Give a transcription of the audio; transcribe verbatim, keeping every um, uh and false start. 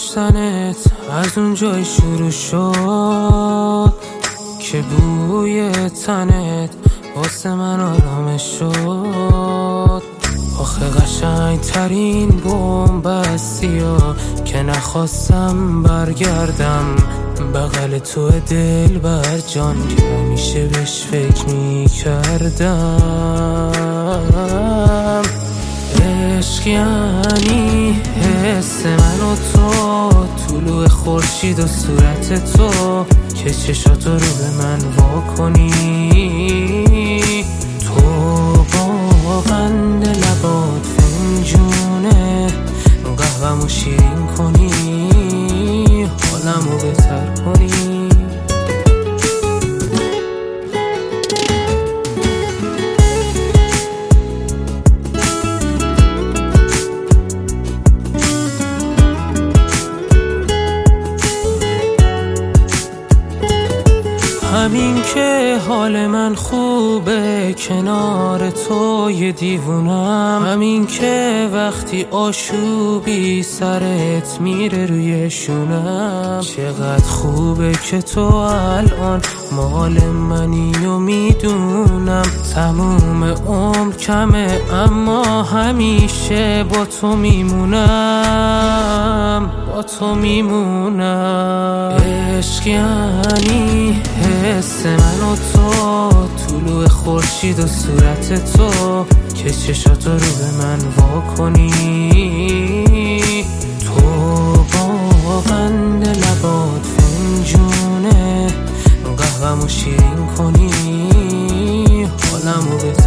داشتنت از اون جای شروع شد که بوی تنت واسه من آرامش شد. آخه قشنگ ترین بومبستی ها که نخواستم برگردم بغل تو دل بر جان که همیشه بهش فکر می کردم. عشق یعنی حس من و تو، طلوع خورشید و صورت تو که چشاتو رو به من وا کنی. تو با قند لبات فنجونه قهوه‌مو شیرین کنی، حالمو بهتر کنی. همین که حال من خوبه کنار تو یه دیوونم، همین که وقتی آشوبی سرت میره روی شونم. چقدر خوبه که تو الان مال منی و میدونم تموم عمر کمه اما همیشه با تو میمونم، با تو میمونم. عشق یعنی حس من و تو، طلوع خورشید و صورت تو که چشاتو رو به من وا کنی. تو با قند لبات فنجونه قهوه‌مو شیرین کنی، حالمو